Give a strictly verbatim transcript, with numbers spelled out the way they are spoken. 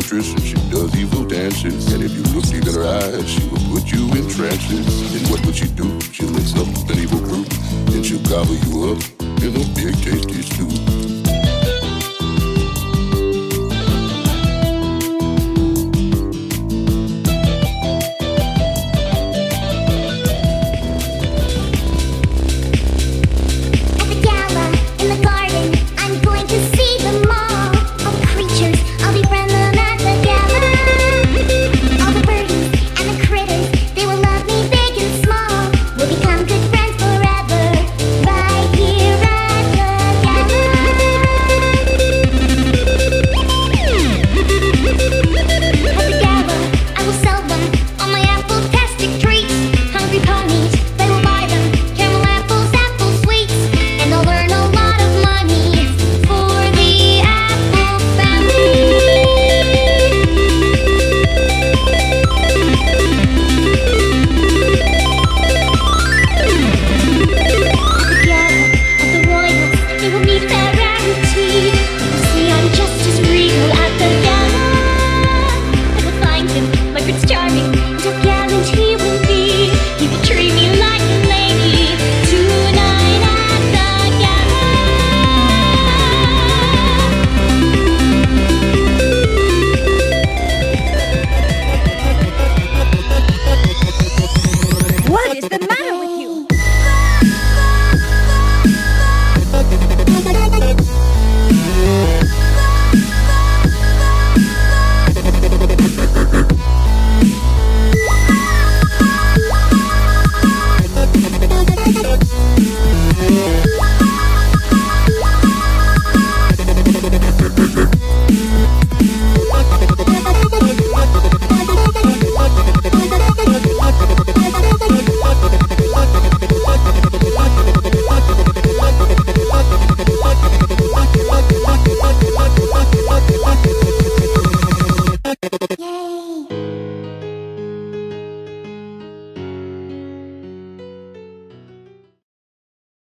mistress and she does evil dances. And if you look deep in her eyes, she will put you in trances. And what would she do? She'll mix up an evil brew, and she'll gobble you up in a big tasty stew.